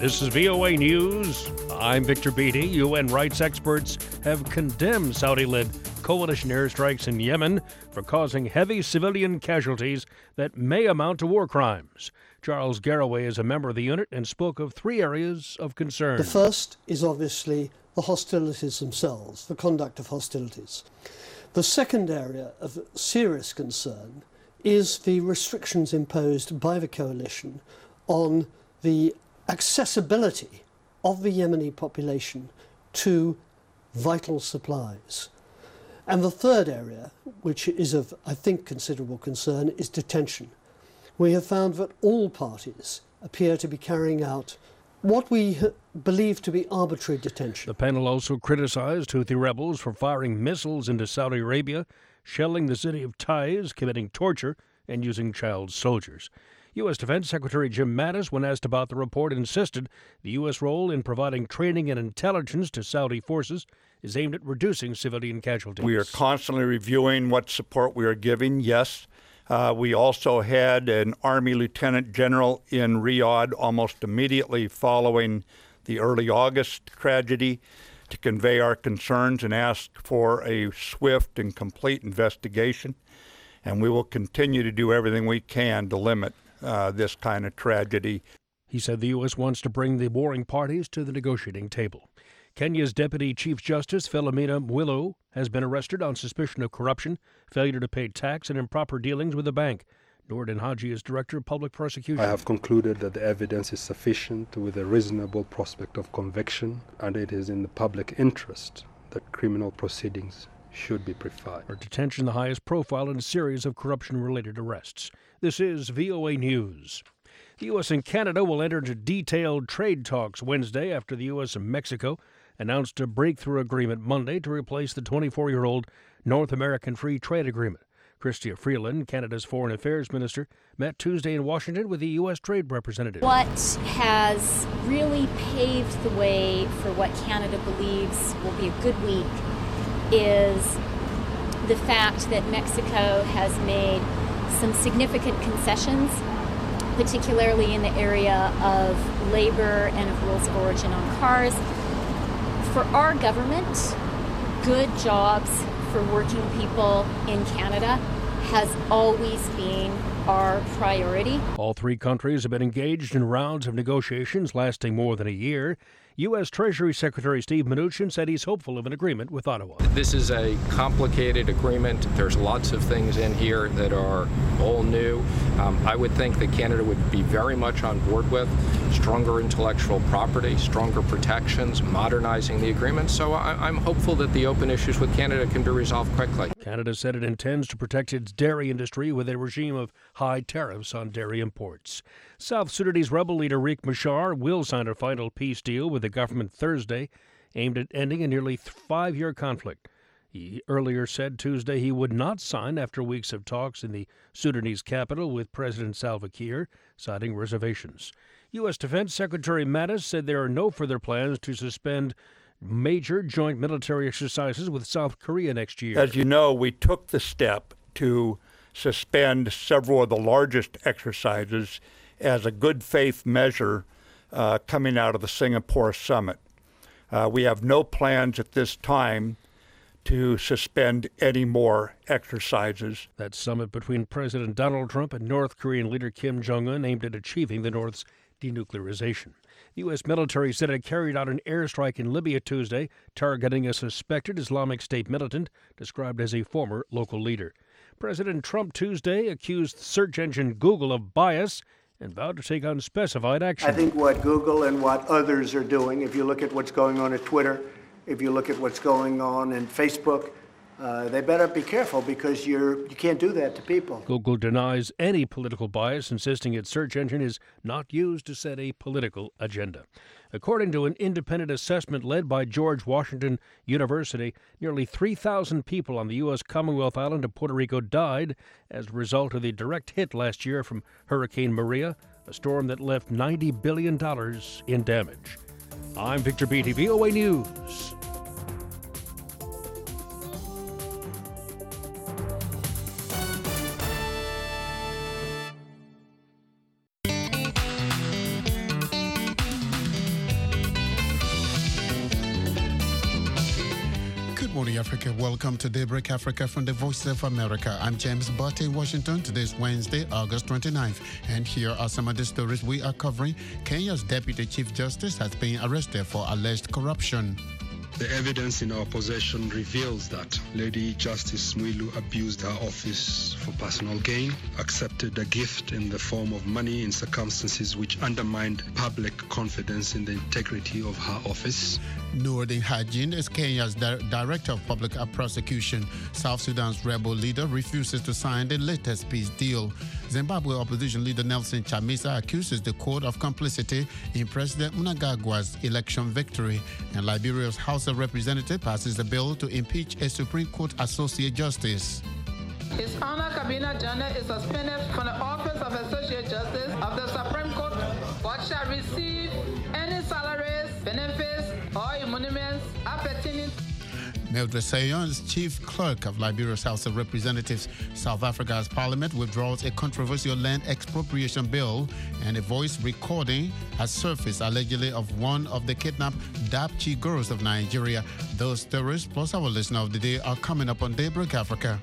This is VOA News. I'm Victor Beatty. UN rights experts have condemned Saudi-led coalition airstrikes in Yemen for causing heavy civilian casualties that may amount to war crimes. Charles Garraway is a member of the unit and spoke of three areas of concern. The first is obviously the hostilities themselves, the conduct of hostilities. The second area of serious concern is the restrictions imposed by the coalition on the accessibility of the Yemeni population to vital supplies. And the third area, which is of, I think, considerable concern, is detention. We have found that all parties appear to be carrying out what we believe to be arbitrary detention. The panel also criticized Houthi rebels for firing missiles into Saudi Arabia, shelling the city of Taiz, committing torture, and using child soldiers. U.S. Defense Secretary Jim Mattis, when asked about the report, insisted the U.S. role in providing training and intelligence to Saudi forces is aimed at reducing civilian casualties. We are constantly reviewing what support we are giving, yes. We also had an Army Lieutenant General in Riyadh almost immediately following the early August tragedy to convey our concerns and ask for a swift and complete investigation. And we will continue to do everything we can to limit this kind of tragedy. He said the U.S. wants to bring the warring parties to the negotiating table. Kenya's Deputy Chief Justice Philomena Mwilu has been arrested on suspicion of corruption, failure to pay tax, and improper dealings with a bank. Nordin Haji is Director of Public Prosecution. I have concluded that the evidence is sufficient with a reasonable prospect of conviction, and it is in the public interest that criminal proceedings should be preferred. Her detention, the highest profile in a series of corruption-related arrests. This is VOA News. The U.S. and Canada will enter into detailed trade talks Wednesday after the U.S. and Mexico announced a breakthrough agreement Monday to replace the 24-year-old North American Free Trade Agreement. Chrystia Freeland, Canada's Foreign Affairs Minister, met Tuesday in Washington with the U.S. Trade Representative. What has really paved the way for what Canada believes will be a good week is the fact that Mexico has made some significant concessions, particularly in the area of labor and of rules of origin on cars. For our government, good jobs for working people in Canada has always been our priority. All three countries have been engaged in rounds of negotiations lasting more than a year. U.S. Treasury Secretary Steve Mnuchin said he's hopeful of an agreement with Ottawa. This is a complicated agreement. There's lots of things in here that are all new. I would think that Canada would be very much on board with stronger intellectual property, stronger protections, modernizing the agreement. So I'm hopeful that the open issues with Canada can be resolved quickly. Canada said it intends to protect its dairy industry with a regime of high tariffs on dairy imports. South Sudanese rebel leader Riek Machar will sign a final peace deal with the government Thursday, aimed at ending a nearly 5-year conflict. He earlier said Tuesday he would not sign after weeks of talks in the Sudanese capital with President Salva Kiir, citing reservations. U.S. Defense Secretary Mattis said there are no further plans to suspend major joint military exercises with South Korea next year. As you know, we took the step to suspend several of the largest exercises as a good faith measure coming out of the Singapore summit. We have no plans at this time to suspend any more exercises. That summit between President Donald Trump and North Korean leader Kim Jong-un aimed at achieving the North's denuclearization. The U.S. military said it carried out an airstrike in Libya Tuesday, targeting a suspected Islamic State militant described as a former local leader. President Trump Tuesday accused search engine Google of bias and vowed to take unspecified action. I think what Google and what others are doing, if you look at what's going on at Twitter, if you look at what's going on in Facebook, they better be careful because you can't do that to people. Google denies any political bias, insisting its search engine is not used to set a political agenda. According to an independent assessment led by George Washington University, nearly 3,000 people on the U.S. Commonwealth island of Puerto Rico died as a result of the direct hit last year from Hurricane Maria, a storm that left $90 billion in damage. I'm Victor Beatty, VOA News. morning, Africa. Welcome to Daybreak Africa from the Voice of America. I'm James Butt in Washington. Today's Wednesday, August 29th. And here are some of the stories we are covering. Kenya's Deputy Chief Justice has been arrested for alleged corruption. The evidence in our possession reveals that Lady Justice Mwilu abused her office for personal gain, accepted a gift in the form of money in circumstances which undermined public confidence in the integrity of her office. Noordin Haji is Kenya's Director of Public Prosecution. South Sudan's rebel leader refuses to sign the latest peace deal. Zimbabwe opposition leader Nelson Chamisa accuses the court of complicity in President Mnangagwa's election victory. And Liberia's House of Representatives passes a bill to impeach a Supreme Court Associate Justice. His Honor Kabina Jane is suspended from the office of Associate Justice of the Supreme Court, but shall receive any salaries, benefits, or emoluments appertaining. Mildred Sayon is Chief Clerk of Liberia's House of Representatives. South Africa's parliament withdraws a controversial land expropriation bill, and a voice recording has surfaced allegedly of one of the kidnapped Dapchi girls of Nigeria. Those stories, plus our listener of the day, are coming up on Daybreak Africa.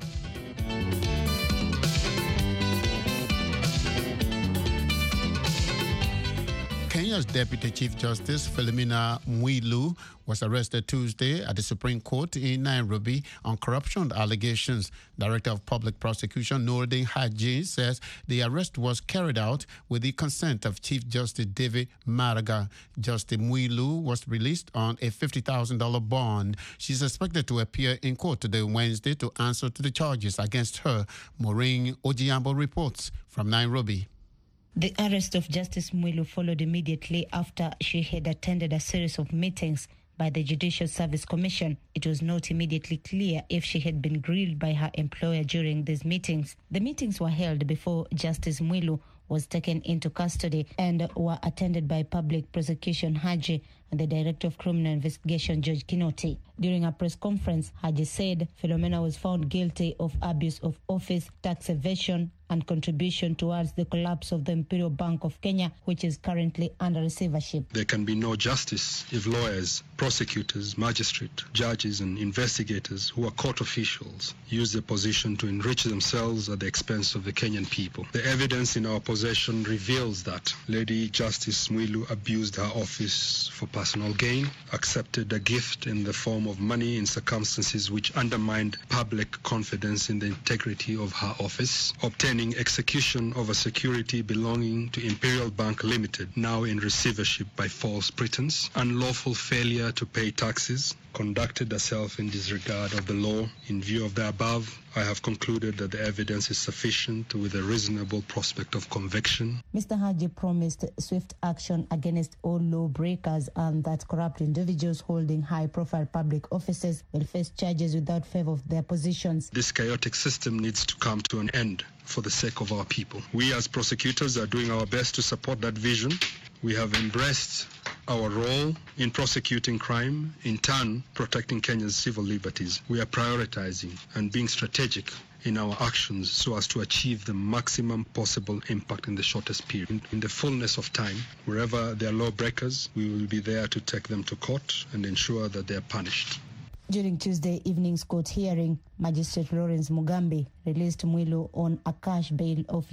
Kenya's Deputy Chief Justice Philomena Mwilu was arrested Tuesday at the Supreme Court in Nairobi on corruption allegations. Director of Public Prosecution Noordin Haji says the arrest was carried out with the consent of Chief Justice David Maraga. Justice Mwilu was released on a $50,000 bond. She's expected to appear in court today, Wednesday, to answer to the charges against her. Maureen Ojiambo reports from Nairobi. The arrest of Justice Mwilu followed immediately after she had attended a series of meetings by the Judicial Service Commission. It was not immediately clear if she had been grilled by her employer during these meetings. The meetings were held before Justice Mwilu was taken into custody and were attended by Public Prosecution Haji and the Director of Criminal Investigation, George Kinoti. During a press conference, Haji said Philomena was found guilty of abuse of office, tax evasion, and contribution towards the collapse of the Imperial Bank of Kenya, which is currently under receivership. There can be no justice if lawyers, prosecutors, magistrates, judges, and investigators who are court officials use their position to enrich themselves at the expense of the Kenyan people. The evidence in our possession reveals that Lady Justice Mwilu abused her office for personal gain, accepted a gift in the form of money in circumstances which undermined public confidence in the integrity of her office, obtaining execution of a security belonging to Imperial Bank Limited, now in receivership by false pretense, unlawful failure to pay taxes, conducted herself in disregard of the law. In view of the above, I have concluded that the evidence is sufficient with a reasonable prospect of conviction. Mr. Haji promised swift action against all lawbreakers and that corrupt individuals holding high-profile public offices will face charges without favor of their positions. This chaotic system needs to come to an end for the sake of our people. We as prosecutors are doing our best to support that vision. We have embraced our role in prosecuting crime, in turn protecting Kenya's civil liberties. We are prioritizing and being strategic in our actions so as to achieve the maximum possible impact in the shortest period. In the fullness of time, wherever there are lawbreakers, we will be there to take them to court and ensure that they are punished. During Tuesday evening's court hearing, Magistrate Lawrence Mugambi released Mwilu on a cash bail of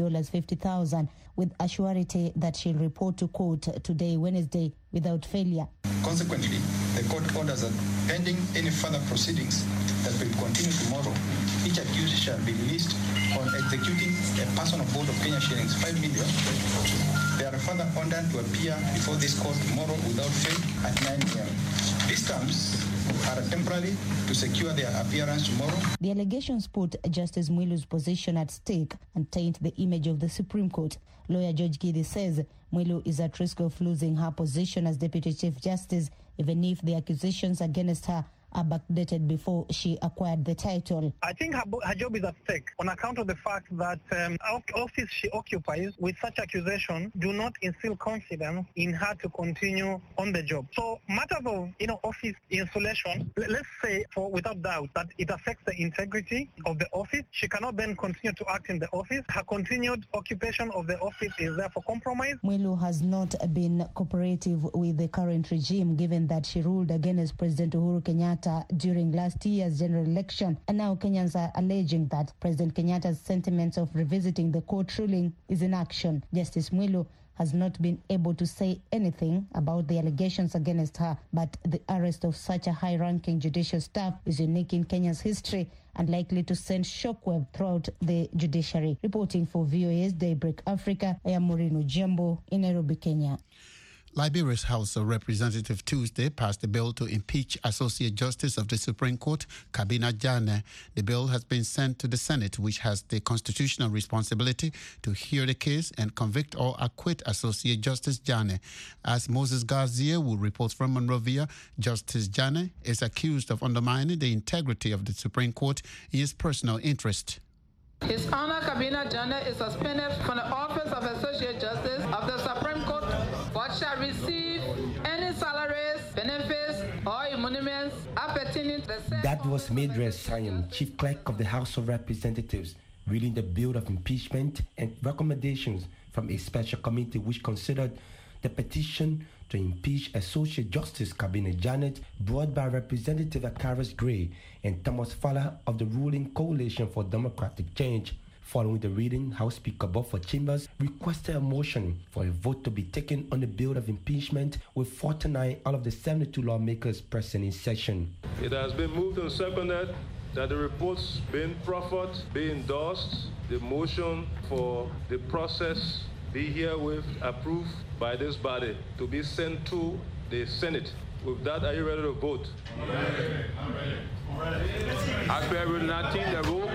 $50,000 with a surety that she'll report to court today, Wednesday, without failure. Consequently, the court orders that pending any further proceedings that will continue tomorrow, each accused shall be released on executing a personal bond of Kenya shillings 5 million. They are further ordered to appear before this court tomorrow without fail at 9 a.m. These terms are temporary to secure their appearance tomorrow. The allegations put Justice Mwilu's position at stake and taint the image of the Supreme Court. Lawyer George Gidi says Mwilu is at risk of losing her position as Deputy Chief Justice, even if the accusations against her are backdated before she acquired the title. I think her job is at stake on account of the fact that office she occupies with such accusation do not instill confidence in her to continue on the job. So matters of office insulation, let's say without doubt that it affects the integrity of the office. She cannot then continue to act in the office. Her continued occupation of the office is therefore compromised. Mwilu has not been cooperative with the current regime, given that she ruled against President Uhuru Kenyatta Kenyatta during last year's general election, and now Kenyans are alleging that President Kenyatta's sentiments of revisiting the court ruling is in action. Justice Mwilu has not been able to say anything about the allegations against her, but the arrest of such a high-ranking judicial staff is unique in Kenya's history and likely to send shockwave throughout the judiciary. Reporting for VOA's Daybreak Africa, I am Maureen Ojembo in Nairobi, Kenya. Liberia's House of Representatives Tuesday passed a bill to impeach Associate Justice of the Supreme Court, Kabina Jane. The bill has been sent to the Senate, which has the constitutional responsibility to hear the case and convict or acquit Associate Justice Jane. As Moses Garcia will report from Monrovia, Justice Jane is accused of undermining the integrity of the Supreme Court in his personal interest. His Honor Kabina Jane is suspended from the office of Associate Justice of the Supreme Court, but shall receive any salaries, benefits, or emoluments appertaining to the... That was Madres Sion, Chief Clerk of the House of Representatives, reading the bill of impeachment and recommendations from a special committee which considered the petition to impeach Associate Justice Kabina Jane brought by Representative Akaris Gray and Thomas Fowler of the ruling Coalition for Democratic Change. Following the reading, House Speaker Buford Chambers requested a motion for a vote to be taken on the bill of impeachment with 49 out of the 72 lawmakers present in session. It has been moved and seconded that the reports being proffered be endorsed. The motion for the process be herewith approved by this body to be sent to the Senate. With that, are you ready to vote? I'm ready. As per Rule 19, the roll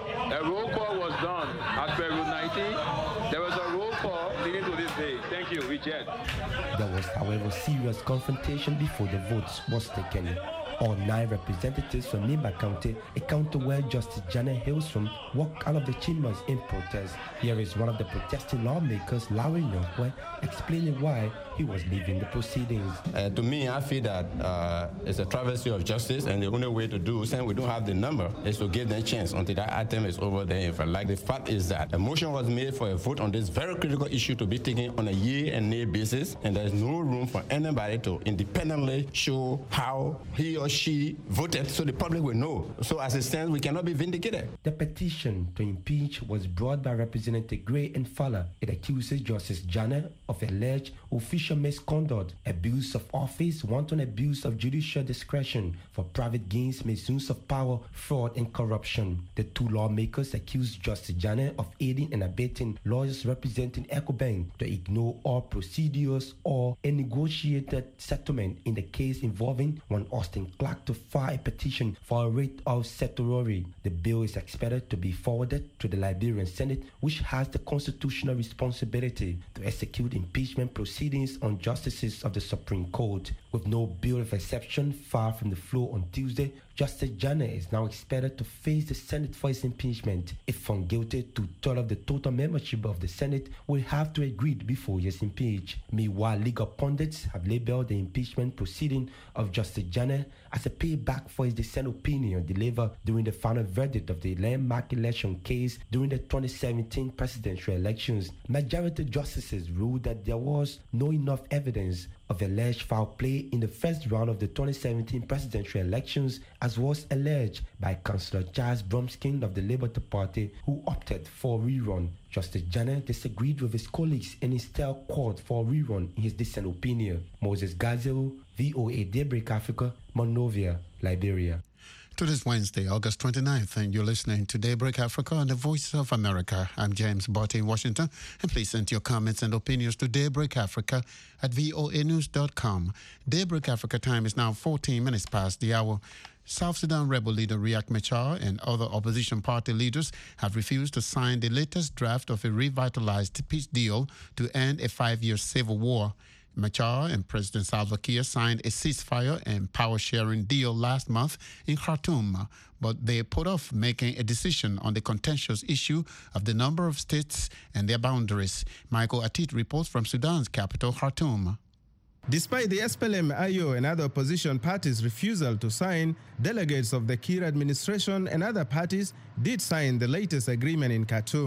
call was done. As per Rule 19, there was a roll call leading to this day. Thank you. Reject. There was, however, serious confrontation before the votes was taken. All 9 representatives from Nimba County, a county where Justice Jane hails from, walked out of the chambers in protest. Here is one of the protesting lawmakers, Larry Nyonkwe, explaining why he was leaving the proceedings. To me, I feel that it's a travesty of justice, and the only way to do, since we don't have the number, is to give them a chance until that item is over there. If I like, the fact is that a motion was made for a vote on this very critical issue to be taken on a year and nay basis, and there is no room for anybody to independently show how he or she voted, so the public will know. So as it stands, we cannot be vindicated. The petition to impeach was brought by Representative Gray and Fowler. It accuses Justice Jane of alleged official misconduct, abuse of office, wanton abuse of judicial discretion for private gains, misuse of power, fraud, and corruption. The 2 lawmakers accused Justice Jane of aiding and abetting lawyers representing EcoBank to ignore all procedures or a negotiated settlement in the case involving one Austin Clark to file a petition for a writ of certiorari. The bill is expected to be forwarded to the Liberian Senate, which has the constitutional responsibility to execute impeachment proceedings on justices of the Supreme Court. With no bill of exception filed from the floor on Tuesday, Justice Jane is now expected to face the Senate for his impeachment. If found guilty, 2/3 of the total membership of the Senate will have to agree before he is impeached. Meanwhile, legal pundits have labeled the impeachment proceeding of Justice Jane as a payback for his dissent opinion delivered during the final verdict of the landmark election case during the 2017 presidential elections. Majority justices ruled that there was no enough evidence of alleged foul play in the first round of the 2017 presidential elections, as was alleged by Councillor Charles Bromskin of the Labour Party, who opted for a rerun. Justice Jane disagreed with his colleagues and instead called for a rerun in his dissent opinion. Moses Gazelle, VOA Daybreak Africa, Monrovia, Liberia. To this Wednesday, August 29th, and you're listening to Daybreak Africa on the Voice of America. I'm James Botte in Washington, and please send your comments and opinions to Daybreak Africa at voanews.com. Daybreak Africa time is now 14 minutes past the hour. South Sudan rebel leader Riek Machar and other opposition party leaders have refused to sign the latest draft of a revitalized peace deal to end a 5-year civil war. Machar and President Salva Kiir signed a ceasefire and power-sharing deal last month in Khartoum, but they put off making a decision on the contentious issue of the number of states and their boundaries. Michael Atit reports from Sudan's capital, Khartoum. Despite the SPLM-IO and other opposition parties' refusal to sign, delegates of the Kiir administration and other parties did sign the latest agreement in Khartoum.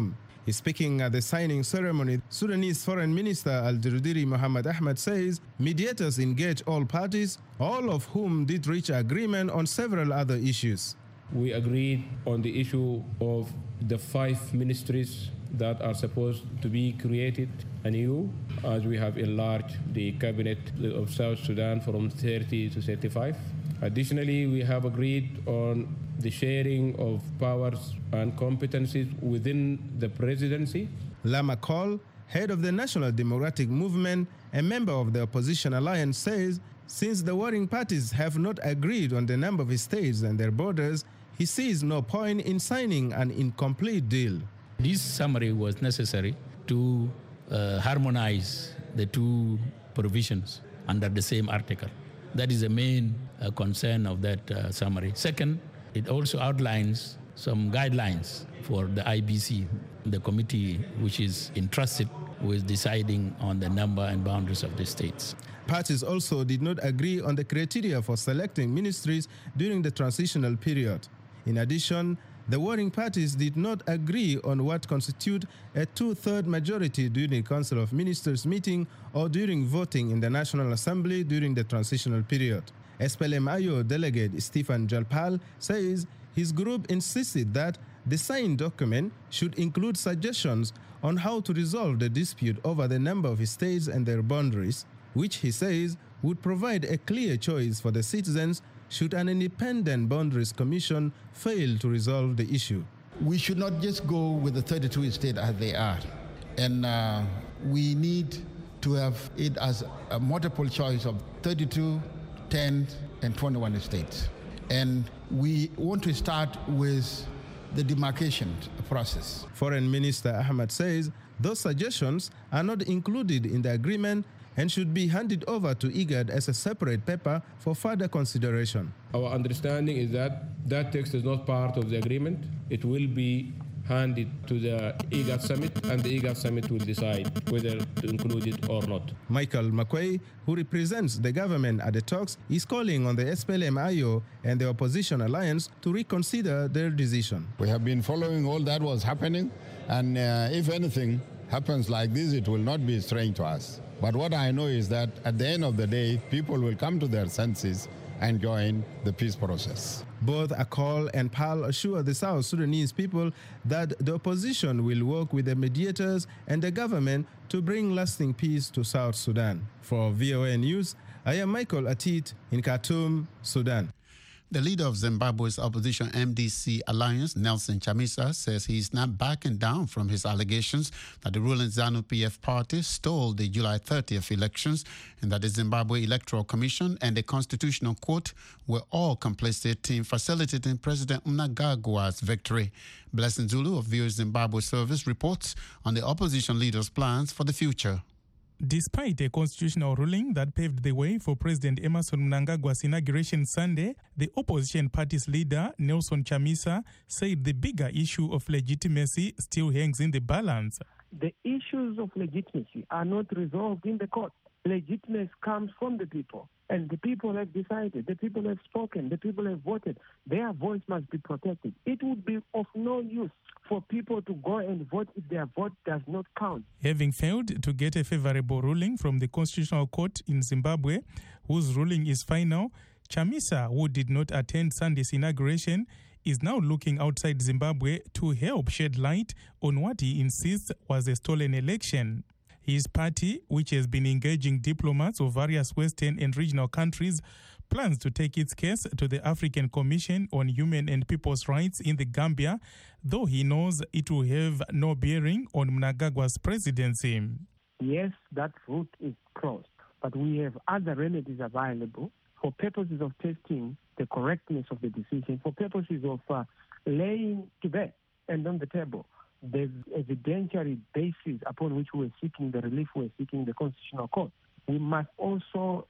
Speaking at the signing ceremony, Sudanese Foreign Minister Al-Dirudiri Mohammed Ahmed says mediators engage all parties, all of whom did reach agreement on several other issues. We agreed on the issue of the 5 ministries that are supposed to be created anew, as we have enlarged the cabinet of South Sudan from 30 to 35. Additionally, we have agreed on the sharing of powers and competencies within the presidency. Lama Col, head of the National Democratic Movement, a member of the opposition alliance, says since the warring parties have not agreed on the number of states and their borders, he sees no point in signing an incomplete deal. This summary was necessary to harmonize the 2 provisions under the same article. That is the main concern of that summary. Second, it also outlines some guidelines for the IBC, the committee which is entrusted with deciding on the number and boundaries of the states. Parties also did not agree on the criteria for selecting ministries during the transitional period. In addition, the warring parties did not agree on what constitute a 2/3 majority during the Council of Ministers meeting or during voting in the National Assembly during the transitional period. SPLM-IO delegate Stephen Jalpal says his group insisted that the signed document should include suggestions on how to resolve the dispute over the number of states and their boundaries, which he says would provide a clear choice for the citizens should an independent boundaries commission fail to resolve the issue. We should not just go with the 32 states as they are. And we need to have it as a multiple choice of 32, 10, and 21 states. And we want to start with the demarcation process. Foreign Minister Ahmed says those suggestions are not included in the agreement and should be handed over to IGAD as a separate paper for further consideration. Our understanding is that that text is not part of the agreement. It will be handed to the IGAD summit, and the IGAD summit will decide whether to include it or not. Michael McQuay, who represents the government at the talks, is calling on the SPLM-IO and the opposition alliance to reconsider their decision. We have been following all that was happening, and if anything happens like this, it will not be strange to us. But what I know is that at the end of the day, people will come to their senses and join the peace process. Both Akol and Pal assure the South Sudanese people that the opposition will work with the mediators and the government to bring lasting peace to South Sudan. For VOA News, I am Michael Atit in Khartoum, Sudan. The leader of Zimbabwe's opposition MDC alliance, Nelson Chamisa, says he is not backing down from his allegations that the ruling ZANU-PF party stole the July 30th elections and that the Zimbabwe Electoral Commission and the Constitutional Court were all complicit in facilitating President Mnangagwa's victory. Blessing Zulu of VOA Zimbabwe Service reports on the opposition leader's plans for the future. Despite a constitutional ruling that paved the way for President Emmerson Mnangagwa's inauguration Sunday, the opposition party's leader, Nelson Chamisa, said the bigger issue of legitimacy still hangs in the balance. The issues of legitimacy are not resolved in the court. Legitimacy comes from the people, and the people have decided, the people have spoken, the people have voted. Their voice must be protected. It would be of no use for people to go and vote if their vote does not count. Having failed to get a favorable ruling from the Constitutional Court in Zimbabwe, whose ruling is final, Chamisa, who did not attend Sunday's inauguration, is now looking outside Zimbabwe to help shed light on what he insists was a stolen election. His party, which has been engaging diplomats of various Western and regional countries, plans to take its case to the African Commission on Human and People's Rights in the Gambia, though he knows it will have no bearing on Mnangagwa's presidency. Yes, that route is closed, but we have other remedies available for purposes of testing the correctness of the decision, for purposes of laying to bed and on the table the evidentiary basis upon which we're seeking the relief we're seeking the Constitutional Court. We must also explain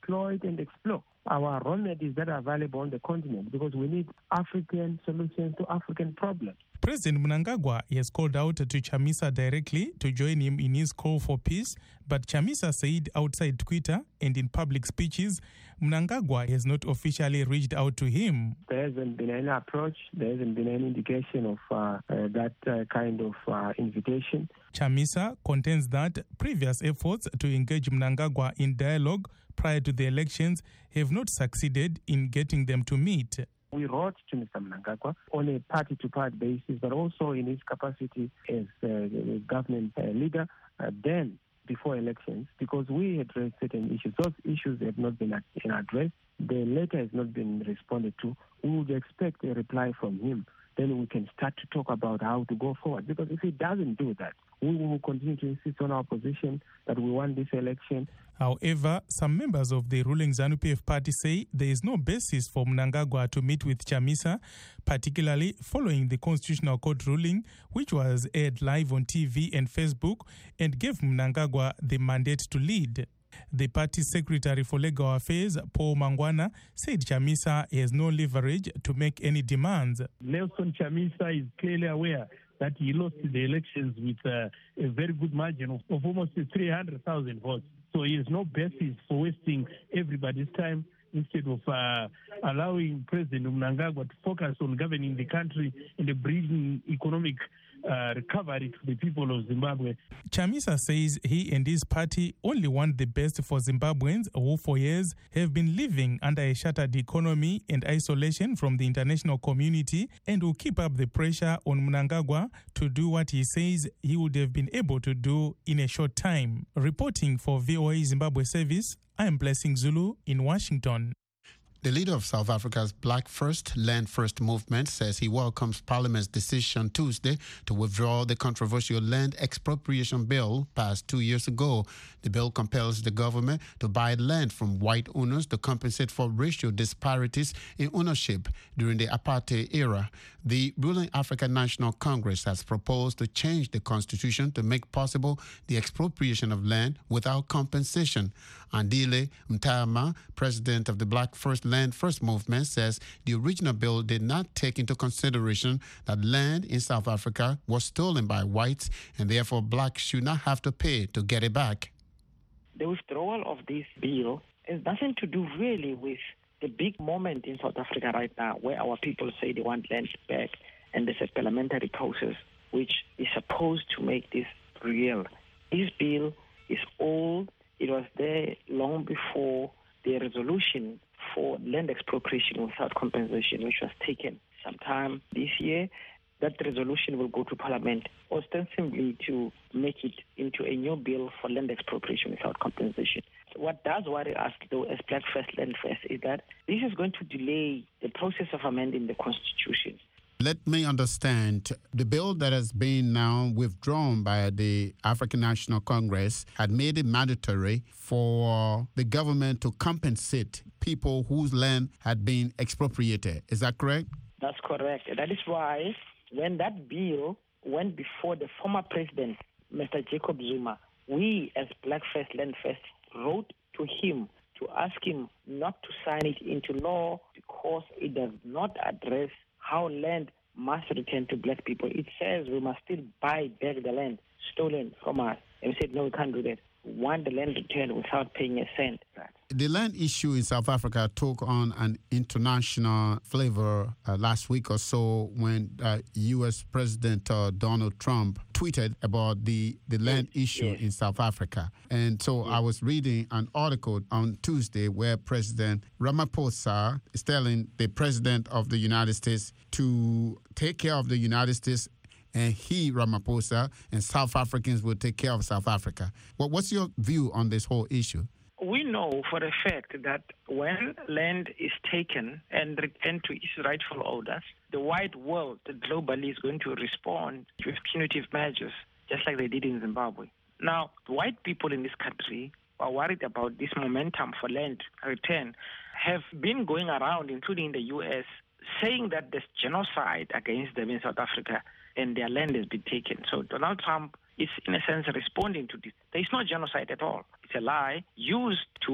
exploit and explore our remedies that are available on the continent, because we need African solutions to African problems. President Mnangagwa has called out to Chamisa directly to join him in his call for peace, but Chamisa said outside Twitter and in public speeches, Mnangagwa has not officially reached out to him. There hasn't been any approach. There hasn't been any indication of that kind of invitation. Chamisa contends that previous efforts to engage Mnangagwa in dialogue prior to the elections have not succeeded in getting them to meet. We wrote to Mr. Mnangagwa on a party-to-party basis, but also in his capacity as a government leader, then before elections, because we had raised certain issues. Those issues have not been addressed. The letter has not been responded to. We would expect a reply from him. Then we can start to talk about how to go forward. Because if he doesn't do that, we will continue to insist on our position that we want this election. However, some members of the ruling ZANU-PF party say there is no basis for Mnangagwa to meet with Chamisa, particularly following the Constitutional Court ruling, which was aired live on TV and Facebook and gave Mnangagwa the mandate to lead. The party secretary for legal affairs, Paul Mangwana, said Chamisa has no leverage to make any demands. Nelson Chamisa is clearly aware that he lost the elections with a very good margin of almost 300,000 votes. So he has no basis for wasting everybody's time instead of allowing President Mnangagwa to focus on governing the country and bringing economic recovery to the people of Zimbabwe. Chamisa says he and his party only want the best for Zimbabweans who for years have been living under a shattered economy and isolation from the international community, and will keep up the pressure on Mnangagwa to do what he says he would have been able to do in a short time. Reporting for VOA Zimbabwe Service, I am Blessing Zulu in Washington. The leader of South Africa's Black First, Land First movement says he welcomes Parliament's decision Tuesday to withdraw the controversial land expropriation bill passed 2 years ago. The bill compels the government to buy land from white owners to compensate for racial disparities in ownership during the apartheid era. The ruling African National Congress has proposed to change the constitution to make possible the expropriation of land without compensation. Andile Mtama, president of the Black First Land First movement, says the original bill did not take into consideration that land in South Africa was stolen by whites and therefore blacks should not have to pay to get it back. The withdrawal of this bill has nothing to do really with the big moment in South Africa right now where our people say they want land back, and there's a parliamentary process which is supposed to make this real. This bill is old. It was there long before the resolution for land expropriation without compensation, which was taken sometime this year. That resolution will go to Parliament ostensibly to make it into a new bill for land expropriation without compensation. What does worry us, though, as Black First Land First, is that this is going to delay the process of amending the Constitution. Let me understand, the bill that has been now withdrawn by the African National Congress had made it mandatory for the government to compensate people whose land had been expropriated. Is that correct? That's correct. That is why when that bill went before the former president, Mr. Jacob Zuma, we as Black First Land First wrote to him to ask him not to sign it into law because it does not address how land must return to black people. It says we must still buy back the land stolen from us. And we said, no, we can't do that. We want the land returned without paying a cent. The land issue in South Africa took on an international flavor last week or so when U.S. President Donald Trump tweeted about the land issue in South Africa. And so I was reading an article on Tuesday where President Ramaphosa is telling the President of the United States to take care of the United States, and he, Ramaphosa, and South Africans will take care of South Africa. What's your view on this whole issue? We know for a fact that when land is taken and returned to its rightful owners, the white world globally is going to respond with punitive measures, just like they did in Zimbabwe. Now, white people in this country are worried about this momentum for land return, have been going around, including the U.S., saying that there's genocide against them in South Africa and their land has been taken. So Donald Trump is, in a sense, responding to this. There is no genocide at all. It's a lie used to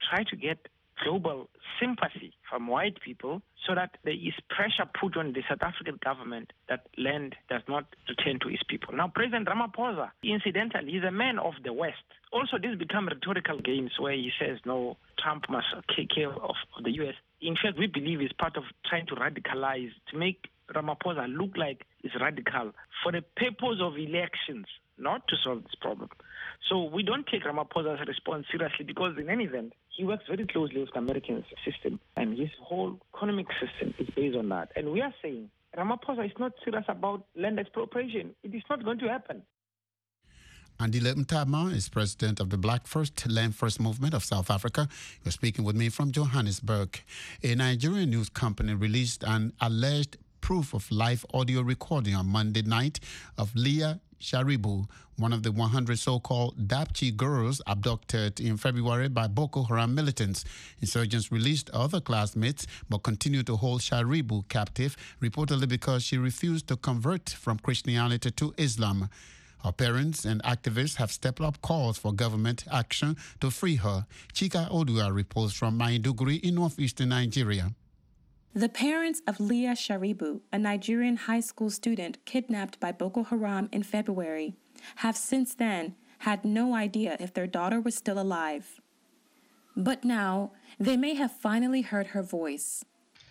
try to get global sympathy from white people so that there is pressure put on the South African government that land does not return to its people. Now, President Ramaphosa, incidentally, is a man of the West. Also, these become rhetorical games where he says, no, Trump must take care of the U.S. In fact, we believe it's part of trying to radicalize, to make Ramaphosa look like he's radical for the purpose of elections, not to solve this problem. So we don't take Ramaphosa's response seriously because in any event, he works very closely with the American system and his whole economic system is based on that. And we are saying Ramaphosa is not serious about land expropriation. It is not going to happen. Andile Mtama is president of the Black First, Land First movement of South Africa. You're speaking with me from Johannesburg. A Nigerian news company released an alleged proof of live audio recording on Monday night of Leah Sharibu, one of the 100 so-called Dapchi girls abducted in February by Boko Haram militants. Insurgents released other classmates but continued to hold Sharibu captive, reportedly because she refused to convert from Christianity to Islam. Her parents and activists have stepped up calls for government action to free her. Chika Odua reports from Maiduguri in northeastern Nigeria. The parents of Leah Sharibu, a Nigerian high school student kidnapped by Boko Haram in February, have since then had no idea if their daughter was still alive. But now, they may have finally heard her voice.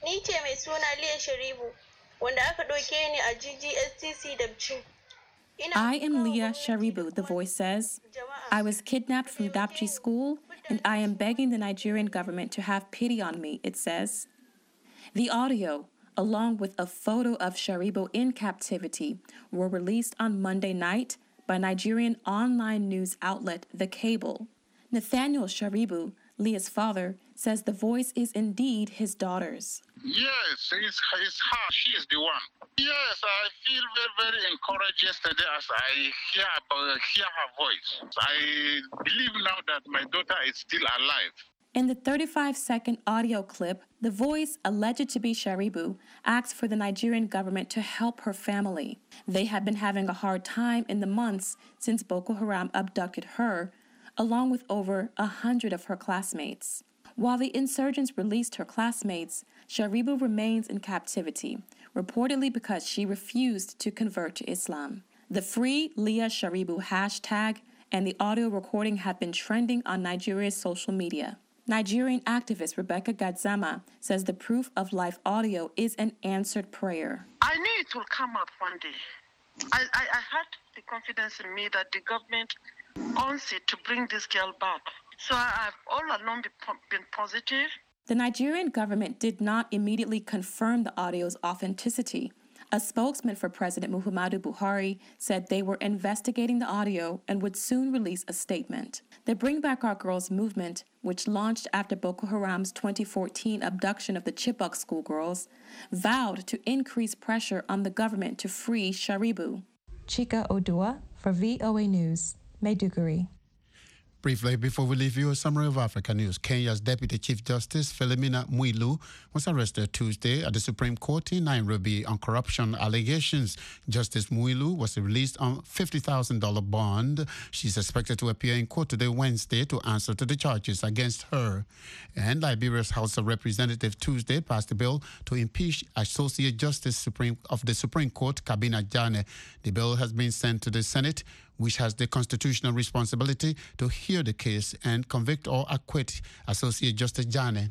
I am Leah Sharibu, the voice says. I was kidnapped from Dapchi school, and I am begging the Nigerian government to have pity on me, it says. The audio, along with a photo of Sharibu in captivity, were released on Monday night by Nigerian online news outlet The Cable. Nathaniel Sharibu, Leah's father, says the voice is indeed his daughter's. Yes, it's her. She is the one. Yes, I feel very, very encouraged yesterday as I hear her voice. I believe now that my daughter is still alive. In the 35-second audio clip, the voice, alleged to be Sharibu, asks for the Nigerian government to help her family. They have been having a hard time in the months since Boko Haram abducted her, along with over 100 of her classmates. While the insurgents released her classmates, Sharibu remains in captivity, reportedly because she refused to convert to Islam. The Free Leah Sharibu hashtag and the audio recording have been trending on Nigeria's social media. Nigerian activist Rebecca Gadzama says the proof of live audio is an answered prayer. I knew it will come up one day. I had the confidence in me that the government wants it to bring this girl back. So I've all along been positive. The Nigerian government did not immediately confirm the audio's authenticity. A spokesman for President Muhammadu Buhari said they were investigating the audio and would soon release a statement. The Bring Back Our Girls movement, which launched after Boko Haram's 2014 abduction of the Chibok schoolgirls, vowed to increase pressure on the government to free Sharibu. Chika Odua for VOA News, Maiduguri. Briefly, before we leave you, a summary of Africa news. Kenya's Deputy Chief Justice Philomena Mwilu was arrested Tuesday at the Supreme Court in Nairobi on corruption allegations. Justice Mwilu was released on $50,000 bond. She's expected to appear in court today, Wednesday, to answer to the charges against her. And Liberia's House of Representatives Tuesday passed a bill to impeach Associate Justice of the Supreme Court, Kabina Jane. The bill has been sent to the Senate, which has the constitutional responsibility to hear the case and convict or acquit Associate Justice Jane.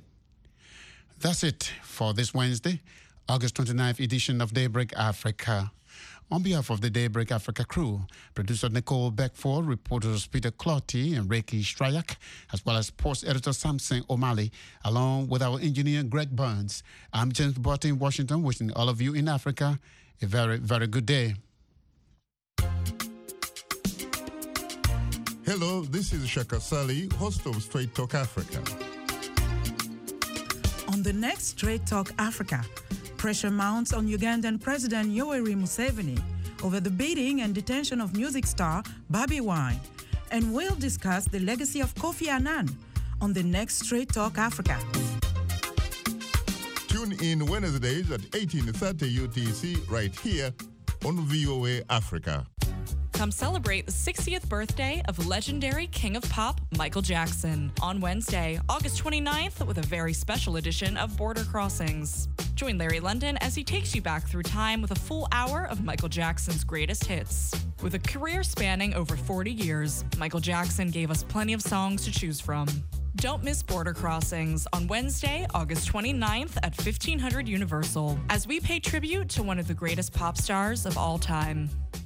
That's it for this Wednesday, August 29th edition of Daybreak Africa. On behalf of the Daybreak Africa crew, producer Nicole Beckford, reporters Peter Clotty and Reiki Strayak, as well as sports editor Samson O'Malley, along with our engineer Greg Burns, I'm James Barton in Washington, wishing all of you in Africa a very, very good day. Hello, this is Shaka Sali, host of Straight Talk Africa. On the next Straight Talk Africa, pressure mounts on Ugandan President Yoweri Museveni over the beating and detention of music star Bobi Wine. And we'll discuss the legacy of Kofi Annan on the next Straight Talk Africa. Tune in Wednesdays at 18:30 UTC right here on VOA Africa. Come celebrate the 60th birthday of legendary King of Pop, Michael Jackson, on Wednesday, August 29th, with a very special edition of Border Crossings. Join Larry London as he takes you back through time with a full hour of Michael Jackson's greatest hits. With a career spanning over 40 years, Michael Jackson gave us plenty of songs to choose from. Don't miss Border Crossings on Wednesday, August 29th at 1500 Universal, as we pay tribute to one of the greatest pop stars of all time.